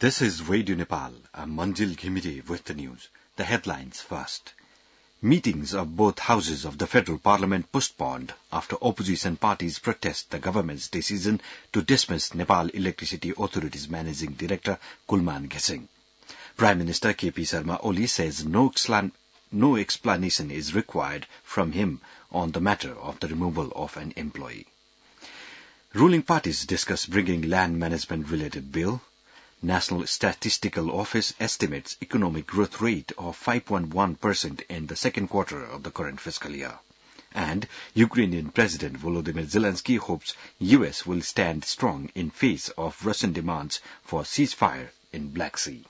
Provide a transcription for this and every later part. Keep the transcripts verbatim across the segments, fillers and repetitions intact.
This is Radio Nepal. I'm Manjil Ghimire with the news. The headlines first. Meetings of both houses of the federal parliament postponed after opposition parties protest the government's decision to dismiss Nepal Electricity Authority's managing director Kulman Gesing. Prime Minister K P Sharma Oli says no, explan- no explanation is required from him on the matter of the removal of an employee. Ruling parties discuss bringing land management-related bill. National Statistical Office estimates economic growth rate of five point one percent in the second quarter of the current fiscal year. And Ukrainian President Volodymyr Zelensky hopes U S will stand strong in face of Russian demands for ceasefire in Black Sea.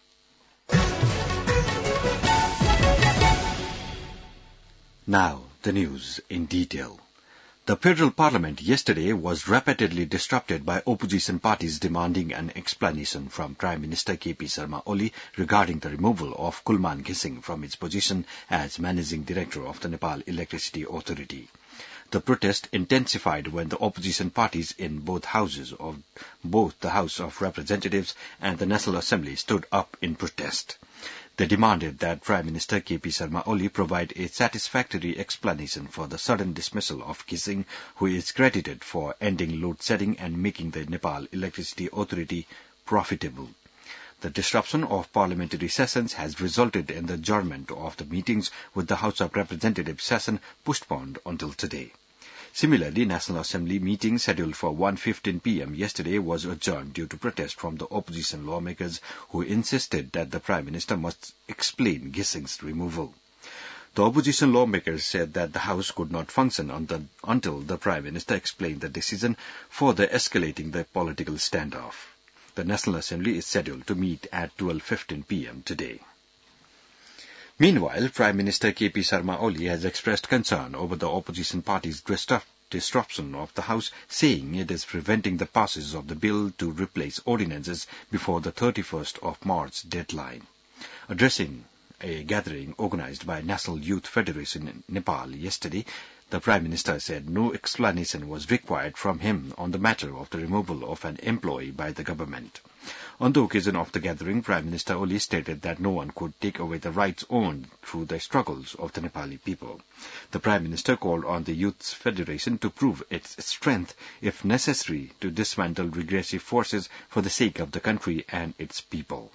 Now, the news in detail. The federal parliament yesterday was repeatedly disrupted by opposition parties demanding an explanation from Prime Minister K P Sharma Oli regarding the removal of Kulman Gesing from his position as managing director of the Nepal Electricity Authority. The protest intensified when the opposition parties in both houses of both the House of Representatives and the National Assembly stood up in protest. They demanded that Prime Minister K P Sharma Oli provide a satisfactory explanation for the sudden dismissal of Gesing, who is credited for ending load shedding and making the Nepal Electricity Authority profitable. The disruption of parliamentary sessions has resulted in the adjournment of the meetings, with the House of Representatives session postponed until today. Similarly, National Assembly meeting scheduled for one fifteen p.m. yesterday was adjourned due to protest from the opposition lawmakers who insisted that the Prime Minister must explain Gesing's removal. The opposition lawmakers said that the House could not function until the Prime Minister explained the decision, further escalating the political standoff. The National Assembly is scheduled to meet at twelve fifteen p.m. today. Meanwhile, Prime Minister K P Sharma Oli has expressed concern over the opposition party's disruption of the House, saying it is preventing the passage of the bill to replace ordinances before the thirty-first of March deadline. Addressing a gathering organized by National Youth Federation in Nepal yesterday, the Prime Minister said no explanation was required from him on the matter of the removal of an employee by the government. On the occasion of the gathering, Prime Minister Oli stated that no one could take away the rights earned through the struggles of the Nepali people. The Prime Minister called on the Youth Federation to prove its strength, if necessary, to dismantle regressive forces for the sake of the country and its people.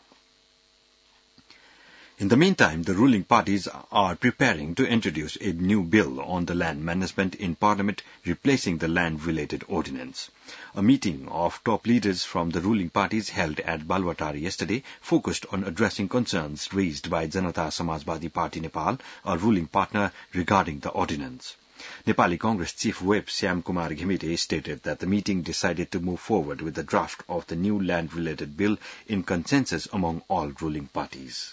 In the meantime, the ruling parties are preparing to introduce a new bill on the land management in Parliament, replacing the land-related ordinance. A meeting of top leaders from the ruling parties held at Balwatar yesterday focused on addressing concerns raised by Janata Samajwadi Party Nepal, a ruling partner, regarding the ordinance. Nepali Congress Chief Whip Syam Kumar Ghimire stated that the meeting decided to move forward with the draft of the new land-related bill in consensus among all ruling parties.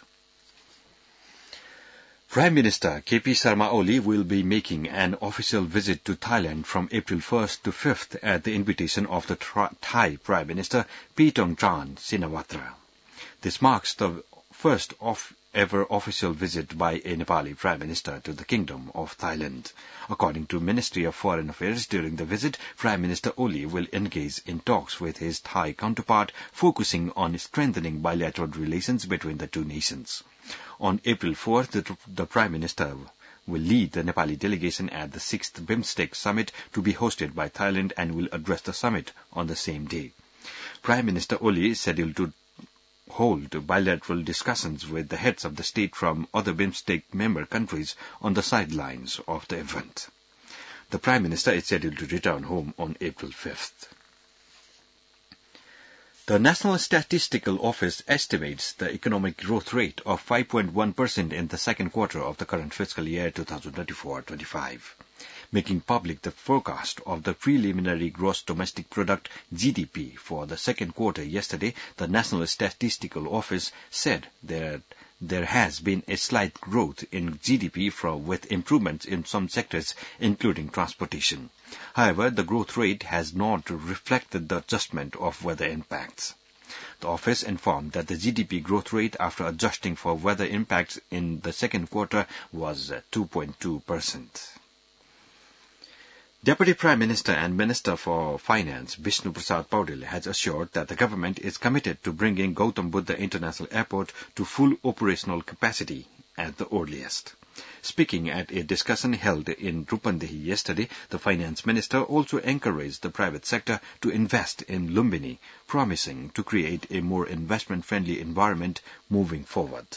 Prime Minister K P Sharma Oli will be making an official visit to Thailand from April first to fifth at the invitation of the Thai Prime Minister Paetongtarn Shinawatra. This marks the first of ever official visit by a Nepali Prime Minister to the Kingdom of Thailand. According to Ministry of Foreign Affairs, during the visit, Prime Minister Oli will engage in talks with his Thai counterpart, focusing on strengthening bilateral relations between the two nations. On April fourth, the, the Prime Minister will lead the Nepali delegation at the sixth BIMSTEC summit to be hosted by Thailand and will address the summit on the same day. Prime Minister Oli is scheduled to hold bilateral discussions with the heads of the state from other BIMSTEC member countries on the sidelines of the event. The Prime Minister is scheduled to return home on April fifth. The National Statistical Office estimates the economic growth rate of five point one percent in the second quarter of the current fiscal year twenty twenty-four twenty-five. Making public the forecast of the preliminary gross domestic product G D P for the second quarter yesterday, the National Statistical Office said that there has been a slight growth in G D P from, with improvements in some sectors, including transportation. However, the growth rate has not reflected the adjustment of weather impacts. The office informed that the G D P growth rate after adjusting for weather impacts in the second quarter was two point two percent. Deputy Prime Minister and Minister for Finance Vishnu Prasad Paudel has assured that the government is committed to bringing Gautam Buddha International Airport to full operational capacity at the earliest. Speaking at a discussion held in Rupandehi yesterday, the Finance Minister also encouraged the private sector to invest in Lumbini, promising to create a more investment-friendly environment moving forward.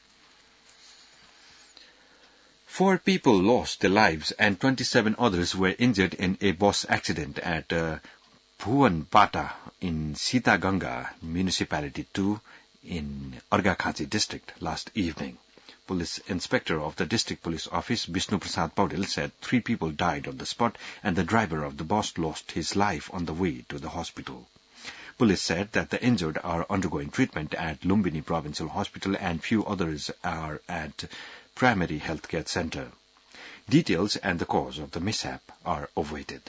Four people lost their lives and twenty-seven others were injured in a bus accident at uh, Bhuvanpata in Sitaganga Municipality two in Arghakhachi district last evening. Police Inspector of the District Police Office, Vishnu Prasad Paudel, said three people died on the spot and the driver of the bus lost his life on the way to the hospital. Police said that the injured are undergoing treatment at Lumbini Provincial Hospital and few others are at Primary Healthcare Center. Details and the cause of the mishap are awaited.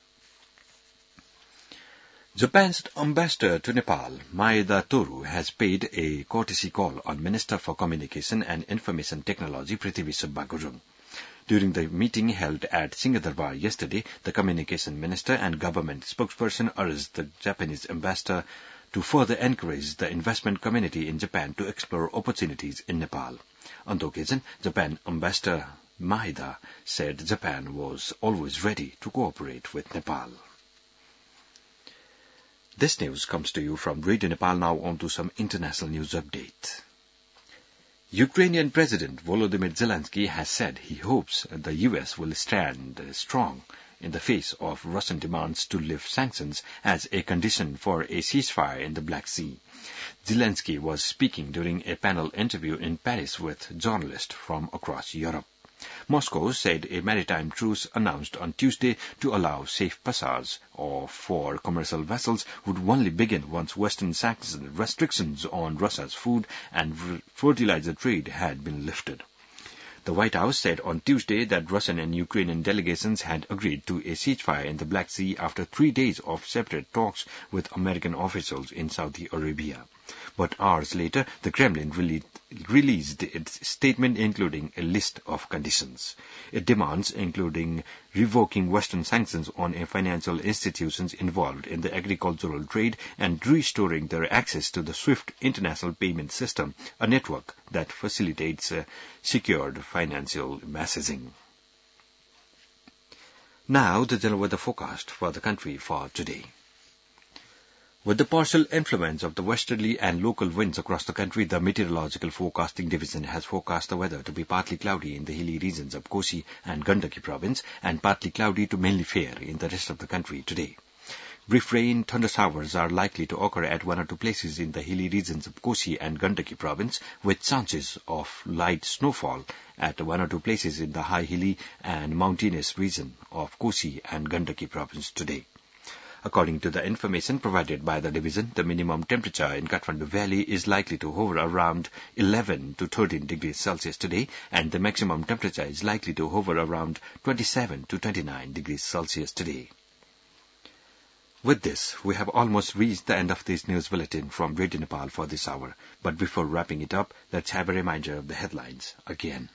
Japan's ambassador to Nepal, Maeda Toru, has paid a courtesy call on Minister for Communication and Information Technology Prithvi Subba Gurung. During the meeting held at Singadarbar yesterday, the Communication Minister and government spokesperson urged the Japanese ambassador to further encourage the investment community in Japan to explore opportunities in Nepal. On the occasion, Japan Ambassador Maeda said Japan was always ready to cooperate with Nepal. This news comes to you from Radio Nepal. Now on to some international news update. Ukrainian President Volodymyr Zelensky has said he hopes the U S will stand strong in the face of Russian demands to lift sanctions as a condition for a ceasefire in the Black Sea. Zelensky was speaking during a panel interview in Paris with journalists from across Europe. Moscow said a maritime truce announced on Tuesday to allow safe passage of for commercial vessels would only begin once Western sanctions restrictions on Russia's food and fertilizer trade had been lifted. The White House said on Tuesday that Russian and Ukrainian delegations had agreed to a ceasefire in the Black Sea after three days of separate talks with American officials in Saudi Arabia. But hours later, the Kremlin released, released its statement including a list of conditions. It demands including revoking Western sanctions on financial institutions involved in the agricultural trade and restoring their access to the SWIFT international payment system, a network that facilitates uh, secured financial messaging. Now, the general weather forecast for the country for today. With the partial influence of the westerly and local winds across the country, the Meteorological Forecasting Division has forecast the weather to be partly cloudy in the hilly regions of Kosi and Gandaki province and partly cloudy to mainly fair in the rest of the country today. Brief rain, thunder showers are likely to occur at one or two places in the hilly regions of Kosi and Gandaki province, with chances of light snowfall at one or two places in the high hilly and mountainous region of Kosi and Gandaki province today. According to the information provided by the division, the minimum temperature in Kathmandu Valley is likely to hover around eleven to thirteen degrees Celsius today, and the maximum temperature is likely to hover around twenty-seven to twenty-nine degrees Celsius today. With this, we have almost reached the end of this news bulletin from Radio Nepal for this hour. But before wrapping it up, let's have a reminder of the headlines again.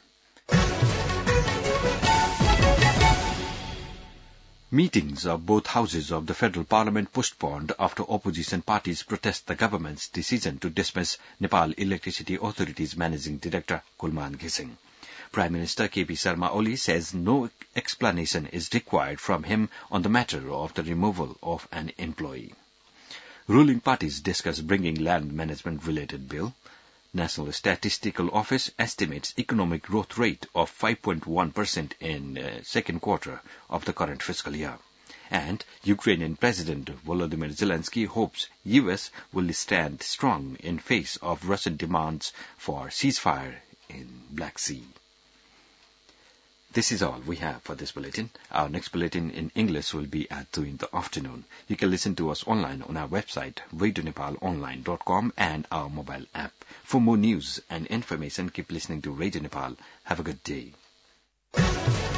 Meetings of both houses of the Federal Parliament postponed after opposition parties protest the government's decision to dismiss Nepal Electricity Authority's Managing Director Kulman Ghising. Prime Minister K P Sharma Oli says no explanation is required from him on the matter of the removal of an employee. Ruling parties discuss bringing land management-related bill. National Statistical Office estimates economic growth rate of five point one percent in uh, second quarter of the current fiscal year. And Ukrainian President Volodymyr Zelensky hopes U S will stand strong in face of Russian demands for ceasefire in Black Sea. This is all we have for this bulletin. Our next bulletin in English will be at two in the afternoon. You can listen to us online on our website, radio nepal online dot com, and our mobile app. For more news and information, keep listening to Radio Nepal. Have a good day.